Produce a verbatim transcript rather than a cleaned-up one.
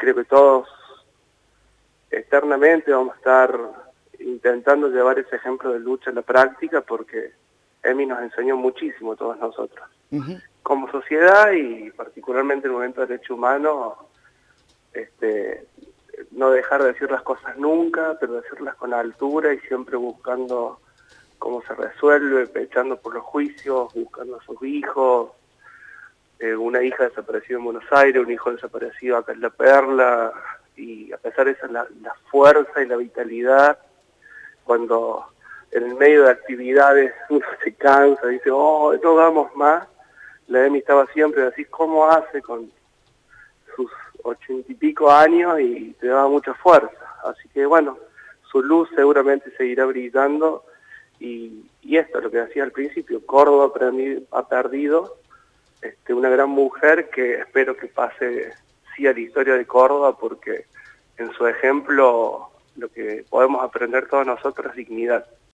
creo que todos externamente vamos a estar intentando llevar ese ejemplo de lucha a la práctica, porque Emi nos enseñó muchísimo a todos nosotros. Uh-huh. Como sociedad y particularmente en el momento del derecho humano, este, no dejar de decir las cosas nunca, pero decirlas con altura y siempre buscando cómo se resuelve, pechando por los juicios, buscando a sus hijos, eh, una hija desaparecida en Buenos Aires, un hijo desaparecido acá en La Perla, y a pesar de eso la, la fuerza y la vitalidad, cuando en el medio de actividades uno se cansa, dice, oh, no damos más, la Emi estaba siempre así, ¿cómo hace con sus ochenta y pico años? Y te daba mucha fuerza. Así que bueno, su luz seguramente seguirá brillando, y, y esto es lo que decía al principio, Córdoba ha perdido este, una gran mujer que espero que pase sí a la historia de Córdoba, porque en su ejemplo lo que podemos aprender todos nosotros es dignidad.